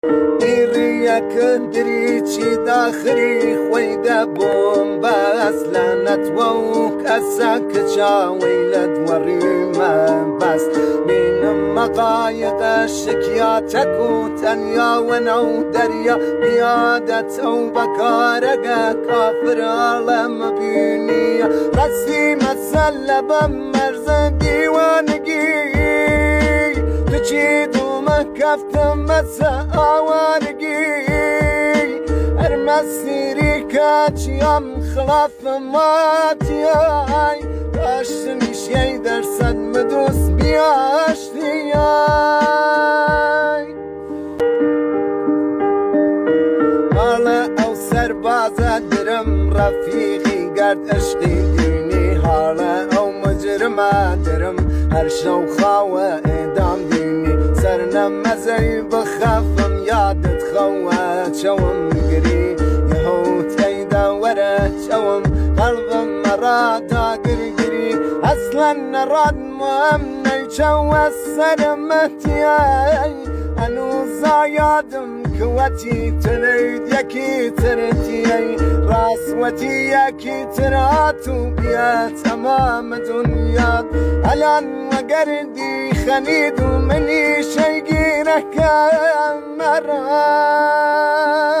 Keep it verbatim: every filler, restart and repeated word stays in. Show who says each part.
Speaker 1: إيريك دريتشي داخري خويدا بوم بس لنتوك أساك شاويلد وريما بس من مقايق الشكياتك وتنيا ونو دريا بيادة وبكارقا كافر عالم بينيا رسي مسلبا مرز ديوانقي تجيد كفتم مسا آوارقي ارمسيري كاتيام خلاف ماتياي باشتني شي درسد مدوس بياشتياي هالا او سربازة درم رفيقي قرد اشقي ديني هالا او مجرمة درم هر شو خاوة ادام ديني سرنا مزي بخافم يادت خوات شوم قري يهوت ايدا ورا شوم قلبم مرادا قرقري اصلا نراد مهمنا شو السلمتياي انو زايادم كواتي تريد يكي ترتياي راسوتي يكي تراتو بيات امام دنيا الان وقردي خنيد ومني شي غيرك مرة